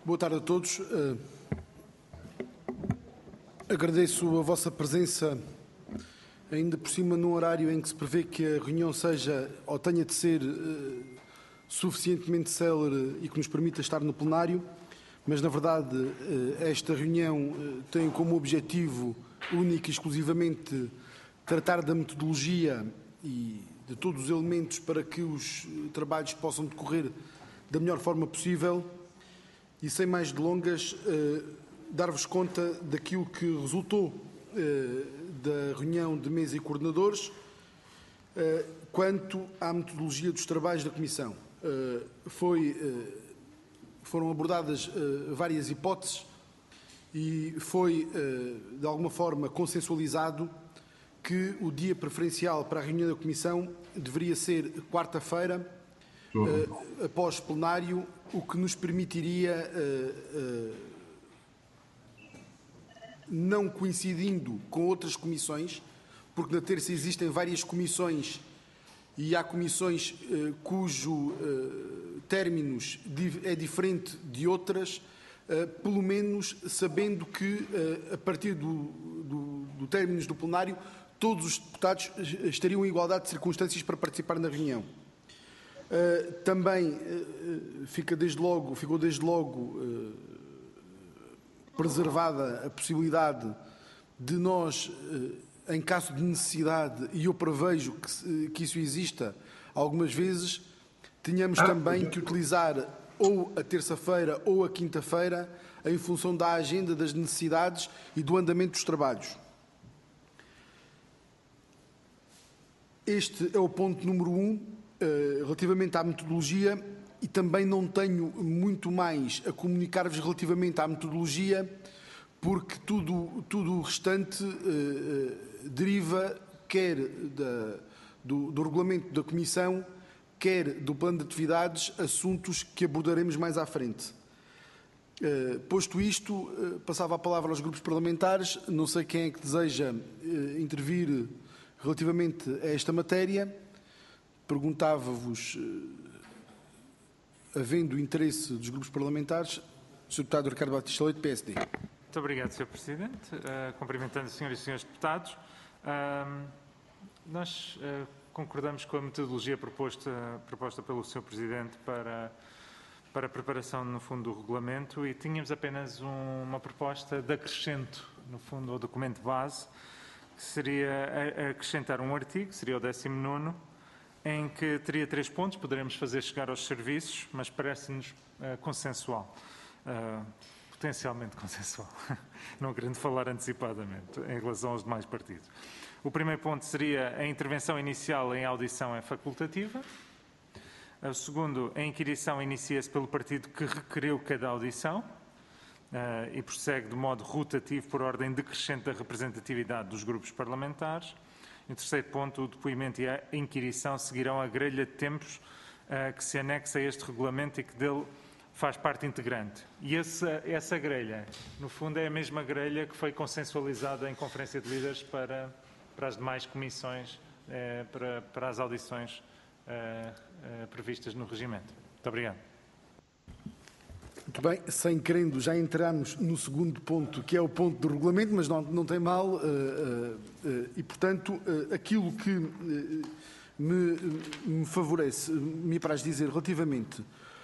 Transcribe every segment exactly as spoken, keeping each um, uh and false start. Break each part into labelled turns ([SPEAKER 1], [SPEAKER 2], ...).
[SPEAKER 1] Boa tarde a todos. Uh, agradeço a vossa presença, ainda por cima num horário em que se prevê que a reunião seja ou tenha de ser uh, suficientemente célere e que nos permita estar no plenário, mas na verdade uh, esta reunião uh, tem como objetivo único e exclusivamente tratar da metodologia e de todos os elementos para que os trabalhos possam decorrer da melhor forma possível. E sem mais delongas, eh, dar-vos conta daquilo que resultou eh, da reunião de mesa e coordenadores eh, quanto à metodologia dos trabalhos da Comissão. Eh, foi, eh, foram abordadas eh, várias hipóteses e foi, eh, de alguma forma, consensualizado que o dia preferencial para a reunião da Comissão deveria ser quarta-feira, eh, após plenário, o que nos permitiria, uh, uh, não coincidindo com outras comissões, porque na terça existem várias comissões e há comissões uh, cujo uh, términos é diferente de outras, uh, pelo menos sabendo que, uh, a partir do, do, do término do plenário, todos os deputados estariam em igualdade de circunstâncias para participar na reunião. Uh, também uh, fica desde logo, ficou desde logo uh, preservada a possibilidade de nós, uh, em caso de necessidade, e eu prevejo que, que isso exista algumas vezes, tenhamos também que utilizar ou a terça-feira ou a quinta-feira em função da agenda, das necessidades e do andamento dos trabalhos. Este é o ponto número um. Uh, relativamente à metodologia, e também não tenho muito mais a comunicar-vos relativamente à metodologia, porque tudo, tudo o restante uh, uh, deriva quer da, do, do regulamento da Comissão, quer do plano de atividades, assuntos que abordaremos mais à frente. Uh, posto isto, uh, passava a palavra aos grupos parlamentares. Não sei quem é que deseja uh, intervir relativamente a esta matéria. Perguntava-vos, havendo interesse dos grupos parlamentares, senhor Deputado Ricardo Batista Leite, P S D.
[SPEAKER 2] Muito obrigado, senhor Presidente. Uh, cumprimentando as senhoras e senhores deputados. Uh, nós uh, concordamos com a metodologia proposta, proposta pelo senhor Presidente para, para a preparação, no fundo, do regulamento, e tínhamos apenas um, uma proposta de acrescento, no fundo, ao documento base, que seria a, a acrescentar um artigo, seria o décimo nono, em que teria três pontos, poderemos fazer chegar aos serviços, mas parece-nos uh, consensual, uh, potencialmente consensual, não querendo falar antecipadamente em relação aos demais partidos. O primeiro ponto seria a intervenção inicial em audição é facultativa. O segundo, a inquirição inicia-se pelo partido que requereu cada audição uh, e prossegue de modo rotativo por ordem decrescente da representatividade dos grupos parlamentares. Em terceiro ponto, o depoimento e a inquirição seguirão a grelha de tempos uh, que se anexa a este regulamento e que dele faz parte integrante. E essa, essa grelha, no fundo, é a mesma grelha que foi consensualizada em Conferência de Líderes para, para as demais comissões, uh, para, para as audições uh, uh, previstas no regimento. Muito obrigado.
[SPEAKER 1] Muito bem, sem querendo, já entramos no segundo ponto, que é o ponto do regulamento, mas não, não tem mal, uh, uh, uh, e, portanto, uh, aquilo que uh, me, me favorece, me apraz dizer relativamente uh,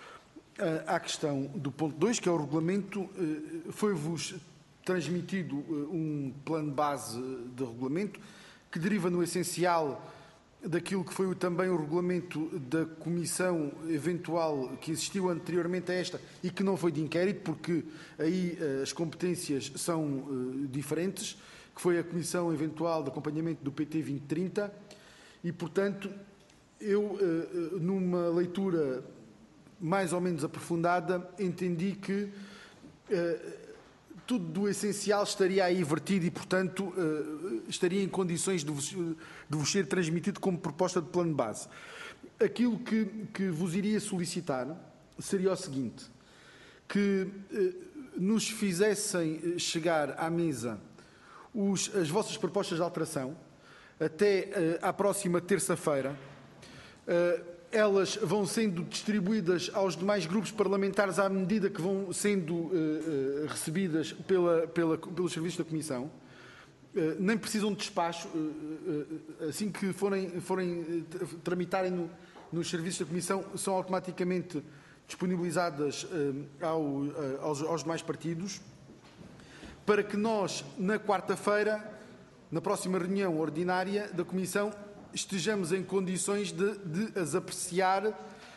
[SPEAKER 1] à questão do ponto dois, que é o regulamento, uh, foi-vos transmitido uh, um plano base de regulamento, que deriva no essencial daquilo que foi também o regulamento da comissão eventual que existiu anteriormente a esta e que não foi de inquérito, porque aí uh, as competências são uh, diferentes, que foi a comissão eventual de acompanhamento do P T vinte trinta, e, portanto, eu, uh, numa leitura mais ou menos aprofundada, entendi que uh, tudo do essencial estaria aí vertido e, portanto, estaria em condições de vos, de vos ser transmitido como proposta de plano de base. Aquilo que, que vos iria solicitar seria o seguinte, que nos fizessem chegar à mesa os, as vossas propostas de alteração até à próxima terça-feira. elas vão sendo distribuídas aos demais grupos parlamentares à medida que vão sendo uh, uh, recebidas pela, pela, pelos serviços da Comissão. Uh, nem precisam de despacho. Uh, uh, assim que forem, forem uh, tramitarem no, nos serviços da Comissão, são automaticamente disponibilizadas uh, ao, uh, aos, aos demais partidos, para que nós, na quarta-feira, na próxima reunião ordinária da Comissão, estejamos em condições de, de as apreciar uh,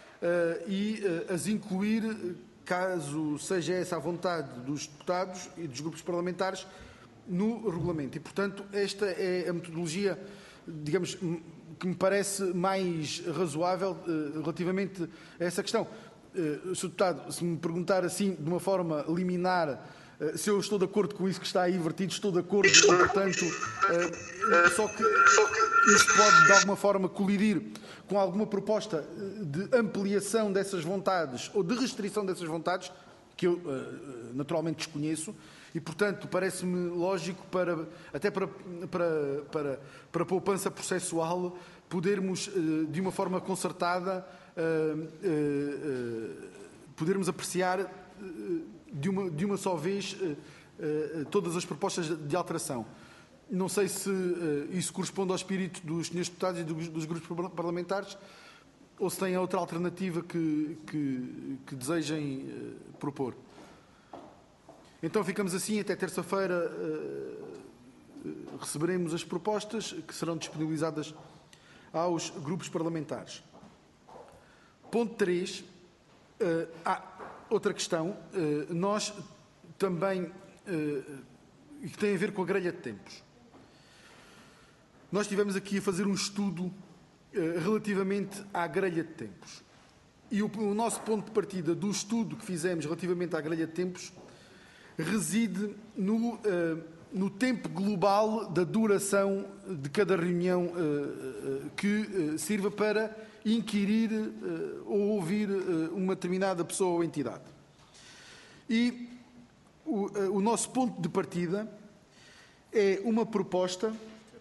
[SPEAKER 1] e uh, as incluir, caso seja essa a vontade dos deputados e dos grupos parlamentares, no regulamento. E, portanto, esta é a metodologia, digamos, que me parece mais razoável uh, relativamente a essa questão. Uh, Senhor Deputado, se me perguntar assim, de uma forma liminar, uh, se eu estou de acordo com isso que está aí vertido, estou de acordo, e, portanto, uh, só que isto pode, de alguma forma, colidir com alguma proposta de ampliação dessas vontades ou de restrição dessas vontades, que eu, uh, naturalmente, desconheço, e, portanto, parece-me lógico, para, até para, para, para, para a poupança processual, podermos, uh, de uma forma concertada, uh, uh, uh, podermos apreciar uh, de, uma, de uma só vez uh, uh, todas as propostas de alteração. Não sei se uh, isso corresponde ao espírito dos senhores deputados e dos, dos grupos parlamentares, ou se têm outra alternativa que, que, que desejem uh, propor. Então ficamos assim, até terça-feira uh, receberemos as propostas que serão disponibilizadas aos grupos parlamentares. Ponto três. Uh, há outra questão. Uh, nós também, uh, e que tem a ver com a grelha de tempos. Nós estivemos aqui a fazer um estudo uh, relativamente à grelha de tempos. E o, o nosso ponto de partida do estudo que fizemos relativamente à grelha de tempos reside no, uh, no tempo global da duração de cada reunião uh, uh, que uh, sirva para inquirir uh, ou ouvir uh, uma determinada pessoa ou entidade. E o, uh, o nosso ponto de partida é uma proposta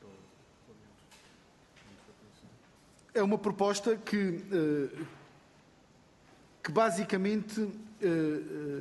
[SPEAKER 1] é uma proposta que, uh, que basicamente uh, uh,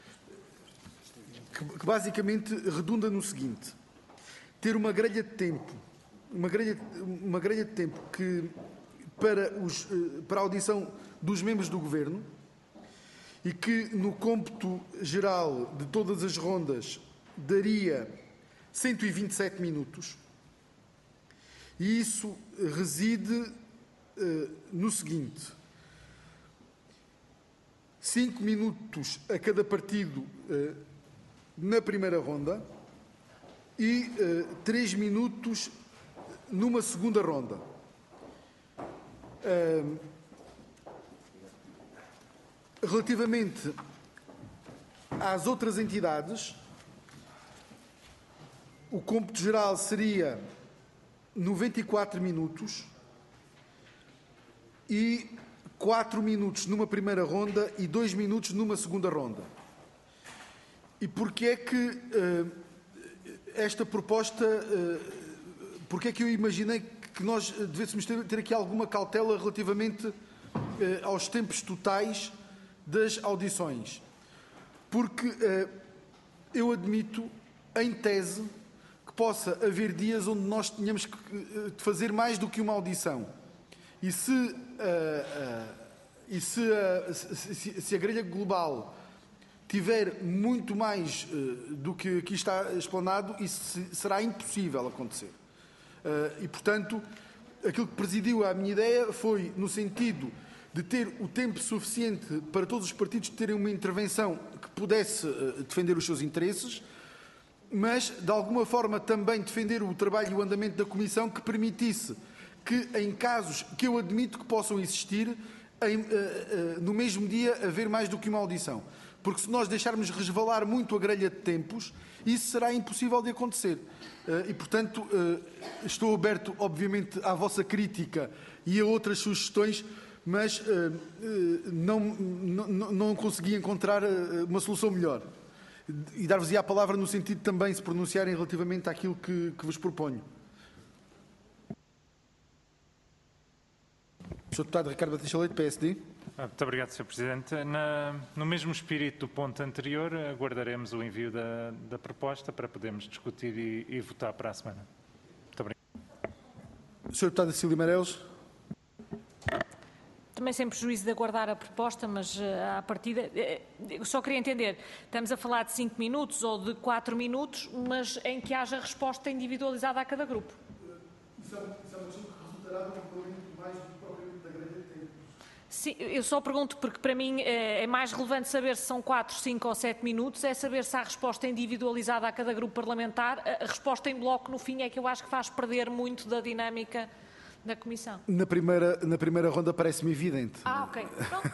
[SPEAKER 1] que, que basicamente redunda no seguinte: ter uma grelha de tempo, uma grelha, uma grelha de tempo que para, os, uh, para a audição dos membros do Governo, e que no cômputo geral de todas as rondas daria cento e vinte e sete minutos, e isso reside Uh, no seguinte: cinco minutos a cada partido uh, na primeira ronda e uh, três minutos numa segunda ronda. Uh, relativamente às outras entidades, o cômputo geral seria noventa e quatro minutos e quatro minutos numa primeira ronda e dois minutos numa segunda ronda. E porquê é que uh, esta proposta, uh, porquê é que eu imaginei que nós devêssemos ter, ter aqui alguma cautela relativamente uh, aos tempos totais das audições? Porque uh, eu admito, em tese, que possa haver dias onde nós tenhamos que uh, fazer mais do que uma audição. E se, uh, uh, e se, uh, se, se a grelha global tiver muito mais uh, do que aqui está explanado, isso será impossível acontecer. Uh, e, portanto, aquilo que presidiu a minha ideia foi no sentido de ter o tempo suficiente para todos os partidos terem uma intervenção que pudesse uh, defender os seus interesses, mas, de alguma forma, também defender o trabalho e o andamento da Comissão, que permitisse que, em casos que eu admito que possam existir, em, uh, uh, no mesmo dia haver mais do que uma audição. Porque se nós deixarmos resvalar muito a grelha de tempos, isso será impossível de acontecer. Uh, e, portanto, uh, estou aberto, obviamente, à vossa crítica e a outras sugestões, mas uh, uh, não, não, não consegui encontrar uh, uma solução melhor. E dar-vos-ia a palavra no sentido de também se pronunciarem relativamente àquilo que, que vos proponho. senhor Deputado Ricardo Batista Leite, P S D.
[SPEAKER 2] Muito obrigado, senhor Presidente. Na, no mesmo espírito do ponto anterior, aguardaremos o envio da, da proposta para podermos discutir e, e votar para a semana. Muito obrigado.
[SPEAKER 1] senhor Deputado Cecília Meireles.
[SPEAKER 3] Também sem prejuízo de aguardar a proposta, mas uh, à partida, uh, só queria entender, estamos a falar de cinco minutos ou de quatro minutos, mas em que haja resposta individualizada a cada grupo.
[SPEAKER 1] Isso é uma questão que resultará de um complemento mais do que propriamente da grelha de tempo.
[SPEAKER 3] Sim, eu só pergunto porque para mim uh, é mais relevante saber se são quatro, cinco ou sete minutos, é saber se há resposta individualizada a cada grupo parlamentar. A resposta em bloco no fim é que eu acho que faz perder muito da dinâmica da Comissão.
[SPEAKER 1] Na primeira, na primeira ronda parece-me evidente.
[SPEAKER 3] Ah, ok. Pronto.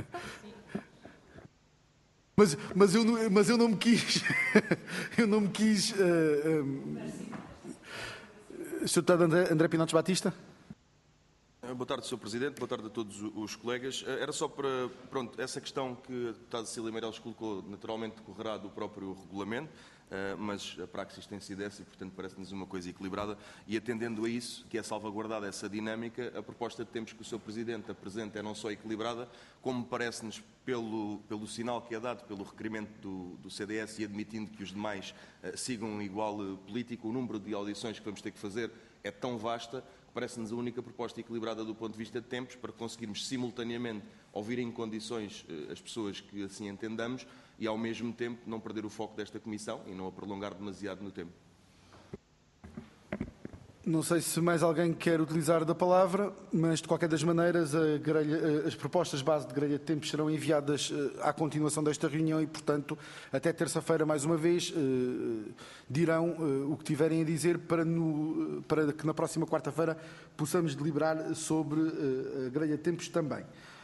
[SPEAKER 1] Mas, mas, eu, não- mas eu não me quis... eu não me quis... Uh, um, senhor Deputado André, André Pinotes Batista.
[SPEAKER 4] Boa tarde, senhor Presidente. Boa tarde a todos os colegas. Era só para, pronto, essa questão que a deputada Cecília Meireles colocou, naturalmente decorrerá do próprio regulamento, mas a praxis tem sido essa e, portanto, parece-nos uma coisa equilibrada. E atendendo a isso, que é salvaguardada essa dinâmica, a proposta de tempos que o senhor Presidente apresenta é não só equilibrada, como parece-nos, pelo, pelo sinal que é dado pelo requerimento do, do C D S e admitindo que os demais uh, sigam um igual uh, político, o número de audições que vamos ter que fazer é tão vasta que parece-nos a única proposta equilibrada do ponto de vista de tempos para conseguirmos simultaneamente ouvir em condições uh, as pessoas que assim entendamos e, ao mesmo tempo, não perder o foco desta Comissão e não a prolongar demasiado no tempo.
[SPEAKER 1] Não sei se mais alguém quer utilizar da palavra, mas de qualquer das maneiras a grelha, as propostas base de grelha de tempos serão enviadas à continuação desta reunião e, portanto, até terça-feira, mais uma vez, dirão o que tiverem a dizer para, no, para que na próxima quarta-feira possamos deliberar sobre a grelha de tempos também.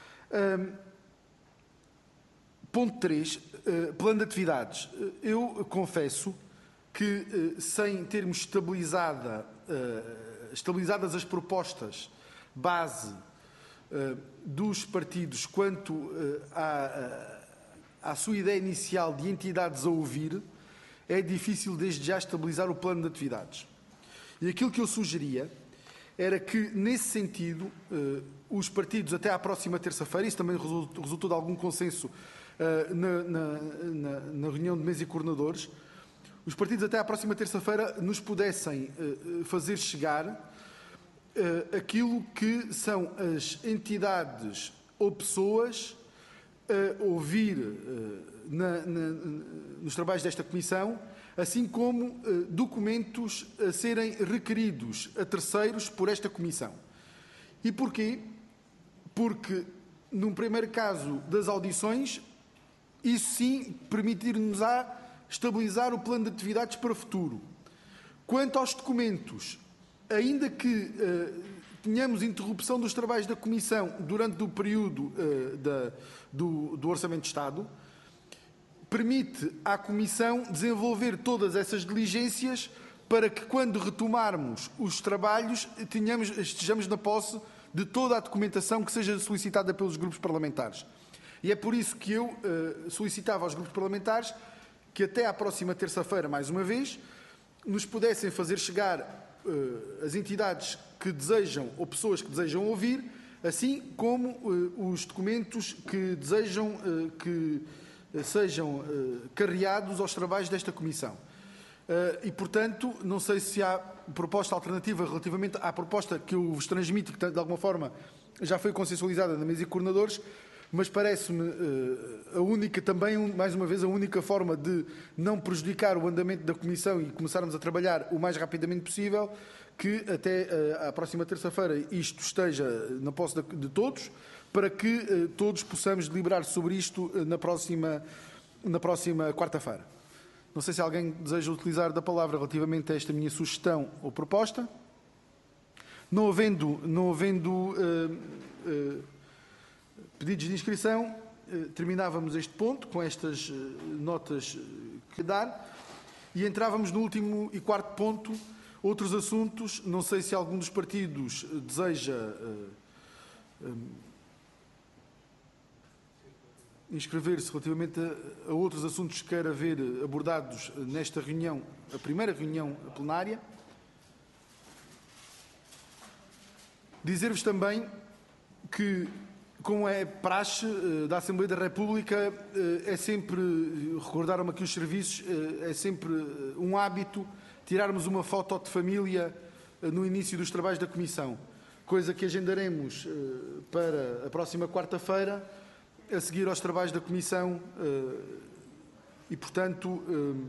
[SPEAKER 1] Ponto três, plano de atividades. Eu confesso que, sem termos estabilizada, uh, estabilizadas as propostas base uh, dos partidos quanto uh, à, à sua ideia inicial de entidades a ouvir, é difícil desde já estabilizar o plano de atividades. E aquilo que eu sugeria era que, nesse sentido, uh, os partidos até à próxima terça-feira, isso também resultou, resultou de algum consenso uh, na, na, na, na reunião de mesa e coordenadores, os partidos até à próxima terça-feira nos pudessem uh, fazer chegar uh, aquilo que são as entidades ou pessoas a ouvir uh, na, na, nos trabalhos desta Comissão, assim como uh, documentos a serem requeridos a terceiros por esta Comissão. E porquê? Porque, num primeiro caso das audições, isso sim permitir-nos-á estabilizar o plano de atividades para o futuro. Quanto aos documentos, ainda que uh, tenhamos interrupção dos trabalhos da Comissão durante o período uh, da, do, do Orçamento de Estado, permite à Comissão desenvolver todas essas diligências para que, quando retomarmos os trabalhos, tenhamos, estejamos na posse de toda a documentação que seja solicitada pelos grupos parlamentares. E é por isso que eu uh, solicitava aos grupos parlamentares que até à próxima terça-feira, mais uma vez, nos pudessem fazer chegar uh, as entidades que desejam, ou pessoas que desejam ouvir, assim como uh, os documentos que desejam uh, que uh, sejam uh, carreados aos trabalhos desta Comissão. Uh, e, portanto, não sei se há proposta alternativa relativamente à proposta que eu vos transmito, que de alguma forma já foi consensualizada na mesa de coordenadores, mas parece-me uh, a única, também, um, mais uma vez, a única forma de não prejudicar o andamento da Comissão e começarmos a trabalhar o mais rapidamente possível, que até uh, à próxima terça-feira isto esteja na posse de, de todos, para que uh, todos possamos deliberar sobre isto uh, na próxima, na próxima quarta-feira. Não sei se alguém deseja utilizar da palavra relativamente a esta minha sugestão ou proposta. Não havendo, não havendo uh, uh, pedidos de inscrição, terminávamos este ponto com estas notas que dar e entrávamos no último e quarto ponto, outros assuntos. Não sei se algum dos partidos deseja uh, um, inscrever-se relativamente a, a outros assuntos que queira ver abordados nesta reunião, a primeira reunião plenária. Dizer-vos também que, como é praxe da Assembleia da República, é sempre, recordaram-me aqui os serviços, é sempre um hábito tirarmos uma foto de família no início dos trabalhos da Comissão, coisa que agendaremos para a próxima quarta-feira, a seguir aos trabalhos da Comissão, e, portanto,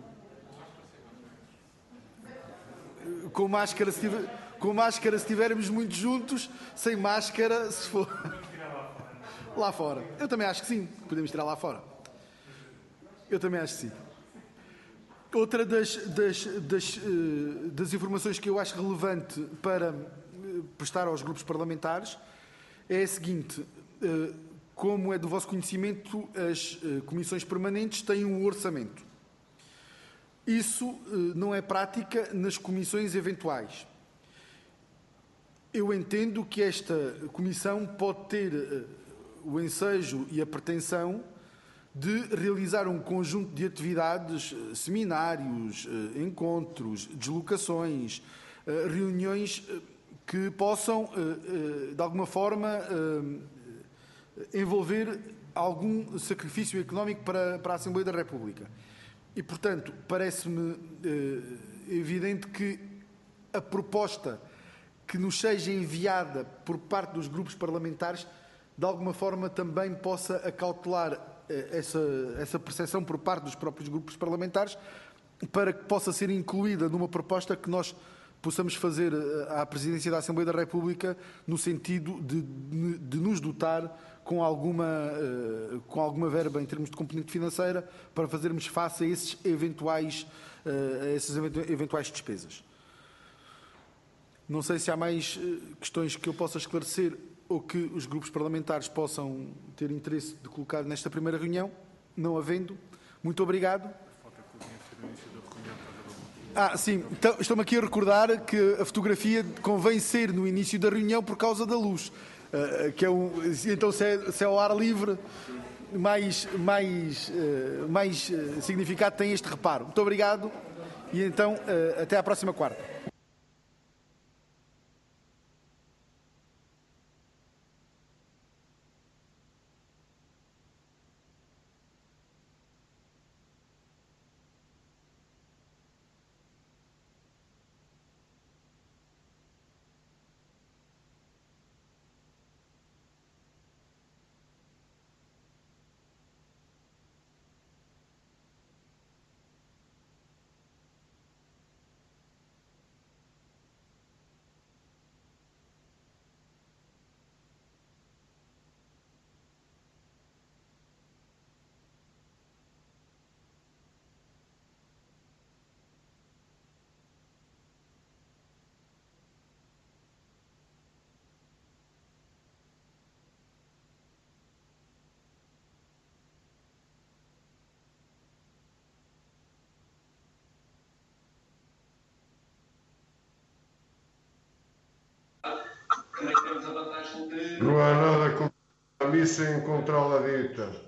[SPEAKER 1] com máscara, se tiver, com máscara se estivermos muito juntos, sem máscara se for lá fora. Eu também acho que sim, podemos tirar lá fora. Eu também acho que sim. Outra das, das, das, das informações que eu acho relevante para prestar aos grupos parlamentares é a seguinte: como é do vosso conhecimento, as comissões permanentes têm um orçamento. Isso não é prática nas comissões eventuais. Eu entendo que esta comissão pode ter o ensejo e a pretensão de realizar um conjunto de atividades, seminários, encontros, deslocações, reuniões que possam, de alguma forma, envolver algum sacrifício económico para, para a Assembleia da República. E, portanto, parece-me eh, evidente que a proposta que nos seja enviada por parte dos grupos parlamentares, de alguma forma também possa acautelar eh, essa, essa percepção por parte dos próprios grupos parlamentares, para que possa ser incluída numa proposta que nós possamos fazer à Presidência da Assembleia da República, no sentido de, de nos dotar com alguma, uh, com alguma verba em termos de componente financeira para fazermos face a esses eventuais, uh, a essas eventuais despesas. Não sei se há mais uh, questões que eu possa esclarecer ou que os grupos parlamentares possam ter interesse de colocar nesta primeira reunião. Não havendo, muito obrigado. Ah, sim, então, estou-me aqui a recordar que a fotografia convém ser no início da reunião por causa da luz. Uh, que é um, então, se é, se é ao ar livre, mais, mais, uh, mais uh, significado tem este reparo. Muito obrigado e então uh, até à próxima quarta.
[SPEAKER 5] Não há nada como a missa encontrá-la dita.